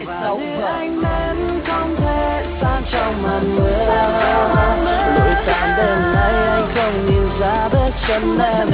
và như ánh nến không thể tan trong màn mưa. Lụi tàn đêm nay anh không nhìn ra bước chân em